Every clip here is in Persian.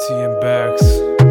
TM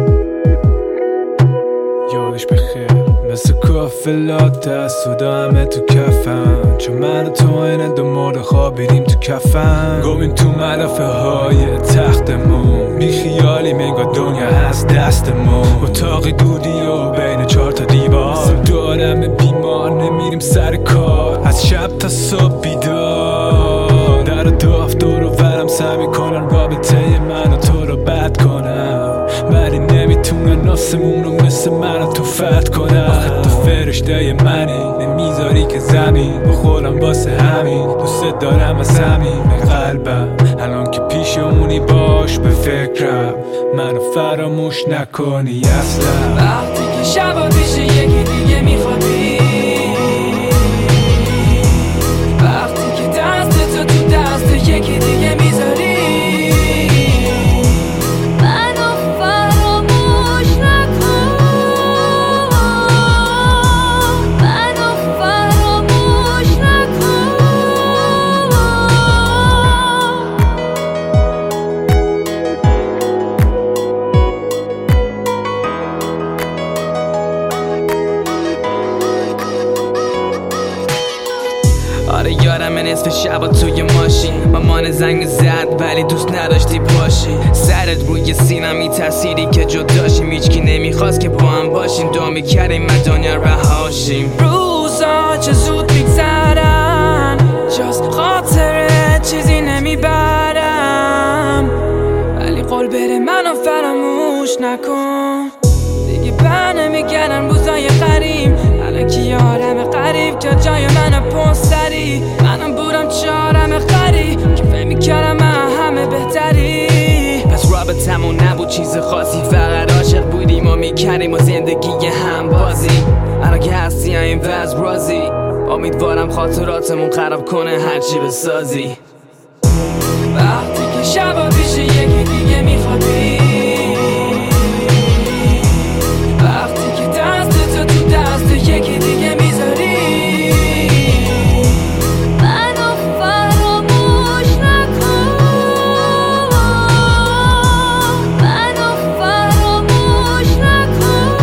یادش بخیر مثل کافلات دست و همه تو کفن، چون من و تو اینه دو مرد خوابیدیم تو کفن. گمیم تو ملافه های تختمون، بی خیالیم انگار دنیا هست دستمون. اتاقی دودی و بین 4 تا دیوار، دارم بیمار نمیریم سر کار. از شب تا صبح بیدار، در داف دور و برم سعی میکنن رابطه من و تو رو بد کنم، ولی نمیتونن نفسمون رو مثل من و تو فتح کنن. آخه تو فرشته منی، نمیذاری که زمین بخورم، واسه همین دوست دارم از همین قلبم. الان که پیشمونی باش به فکرم، منو فراموش نکنی اصلا. وقتی که شبا پیش یکی دیگه میخوابی، وقتی که دستتو تو دست یکی دیگه میذاری، منو فراموش نکن، منو فراموش نکن. آره یارم نصف شبا توی ماشین، مامان زنگ زد ولی دوست نداشتی باشی. سرت روی سینم می تأثیری که جداشیم، هیچکی نمیخواست که با هم باشیم. دعا میکردیم از دنیا رهاشیم. روزا چه زود میگذرن، جز خاطره چیزی نمیبرم، ولی قول بره منو فراموش نکن. دیگه بر نمیگردن روزای قریب، الان که یارم قریب که جای منو پنسری. منم بودم چارم قریب که فهم میکردم من همه بهتری. پس رابطمون نبود چیز خاصی، فقط عاشق بودیم و میکردیم و زندگی هم بازی. الان که هستی این وضع راضی، امیدوارم خاطراتمون خراب کنه هرچی بسازی. وقتی که شبا پیش یکی دیگه میخوابی، وقتی که دستتو تو دست یکی دیگه میذاری، منو فراموش نکن، منو فراموش نکن.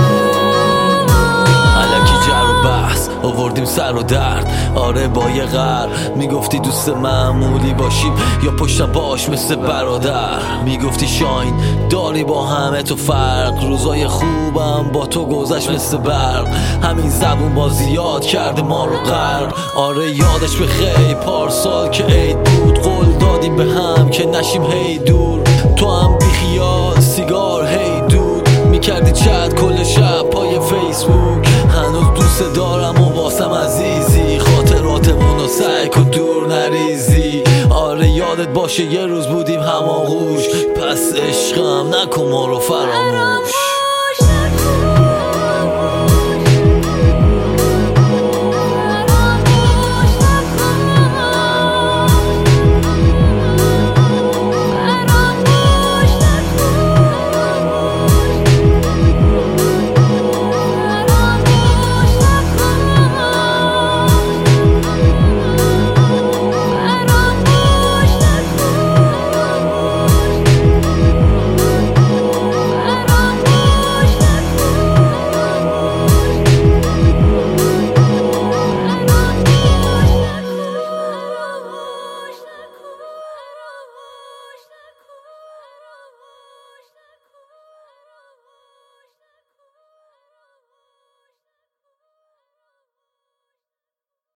الکی جر و بحث آوردیم سر و درد. آره با یه غر میگفتی دوست معمولی باشیم یا پشت باش مثل برادر. میگفتی شاین داری با همه تو فرق، روزای خوبم با تو گذشت مثل برق. همین زبون با زیاد کرده ما رو غرق. آره یادش بخیر پارسال که عید بود، قول دادیم به هم که نشیم هی دور. تو هم بیخیال سیگار هی دود میکردی چت کل شب پای فیسبوک. هنوز دوست دارم و واسم عزیزی، خاطراتمون رو سعی کن دور نریزی. آره یادت باشه یه روز بودیم هماغوش، پس عشقم نکن ما رو فراموش.